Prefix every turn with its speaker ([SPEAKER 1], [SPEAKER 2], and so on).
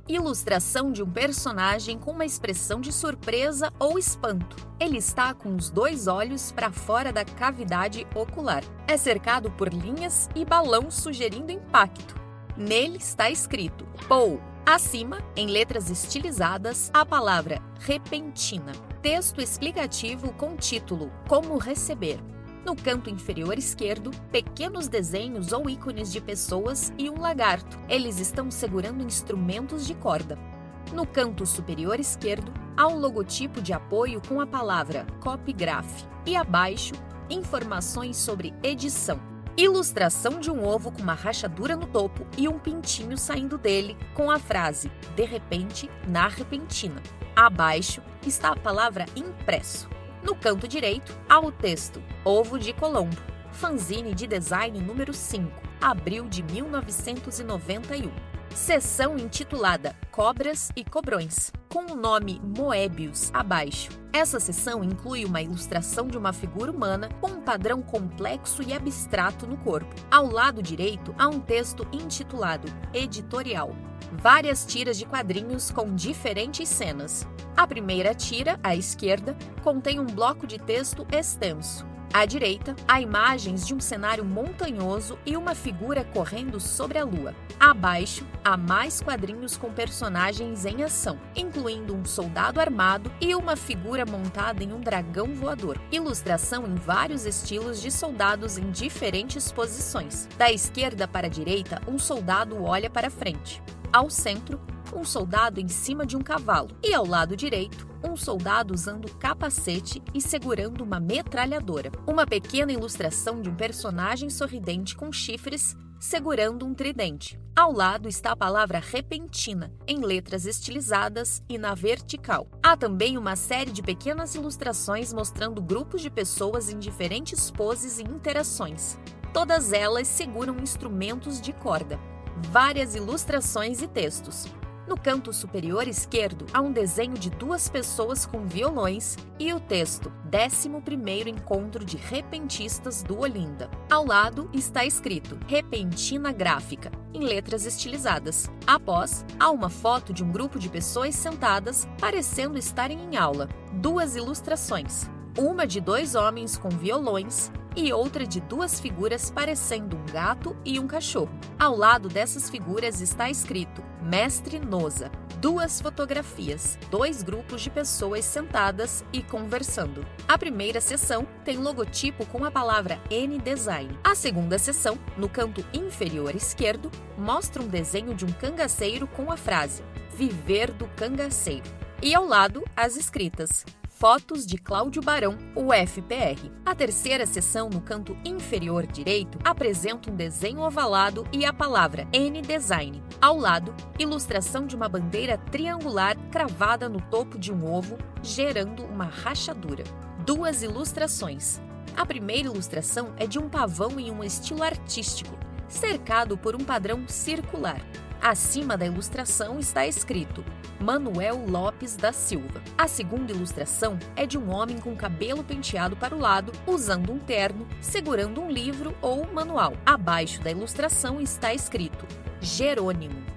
[SPEAKER 1] Ilustração de um personagem com uma expressão de surpresa ou espanto. Ele está com os dois olhos para fora da cavidade ocular. É cercado por linhas e balão sugerindo impacto. Nele está escrito POU. Acima, em letras estilizadas, a palavra repentina. Texto explicativo com título Como receber. No canto inferior esquerdo, pequenos desenhos ou ícones de pessoas e um lagarto. Eles estão segurando instrumentos de corda. No canto superior esquerdo, há um logotipo de apoio com a palavra Copygraph. E abaixo, informações sobre edição. Ilustração de um ovo com uma rachadura no topo e um pintinho saindo dele com a frase "De repente, na repentina". Abaixo está a palavra impresso. No canto direito, há o texto Ovo de Colombo, fanzine de design número 5, abril de 1991. Seção intitulada Cobras e Cobrões, com o nome Moebius abaixo. Essa seção inclui uma ilustração de uma figura humana com um padrão complexo e abstrato no corpo. Ao lado direito, há um texto intitulado Editorial. Várias tiras de quadrinhos com diferentes cenas. A primeira tira, à esquerda, contém um bloco de texto extenso. À direita, há imagens de um cenário montanhoso e uma figura correndo sobre a lua. Abaixo, há mais quadrinhos com personagens em ação, incluindo um soldado armado e uma figura montada em um dragão voador. Ilustração em vários estilos de soldados em diferentes posições. Da esquerda para a direita, um soldado olha para frente. Ao centro, um soldado em cima de um cavalo. E ao lado direito, um soldado usando capacete e segurando uma metralhadora. Uma pequena ilustração de um personagem sorridente com chifres segurando um tridente. Ao lado está a palavra repentina, em letras estilizadas e na vertical. Há também uma série de pequenas ilustrações mostrando grupos de pessoas em diferentes poses e interações. Todas elas seguram instrumentos de corda. Várias ilustrações e textos. No canto superior esquerdo, há um desenho de duas pessoas com violões e o texto 11º Encontro de Repentistas do Olinda. Ao lado está escrito Repentina Gráfica, em letras estilizadas. Após, há uma foto de um grupo de pessoas sentadas, parecendo estarem em aula. Duas ilustrações. Uma de dois homens com violões e outra de duas figuras parecendo um gato e um cachorro. Ao lado dessas figuras está escrito Mestre Noza. Duas fotografias, dois grupos de pessoas sentadas e conversando. A primeira seção tem logotipo com a palavra N-Design. A segunda seção, no canto inferior esquerdo, mostra um desenho de um cangaceiro com a frase Viver do Cangaceiro. E ao lado, as escritas Fotos de Cláudio Barão, UFPR. A terceira seção, no canto inferior direito, apresenta um desenho ovalado e a palavra N-Design. Ao lado, ilustração de uma bandeira triangular cravada no topo de um ovo, gerando uma rachadura. Duas ilustrações. A primeira ilustração é de um pavão em um estilo artístico, cercado por um padrão circular. Acima da ilustração está escrito Manuel Lopes da Silva. A segunda ilustração é de um homem com cabelo penteado para o lado, usando um terno, segurando um livro ou manual. Abaixo da ilustração está escrito Jerônimo.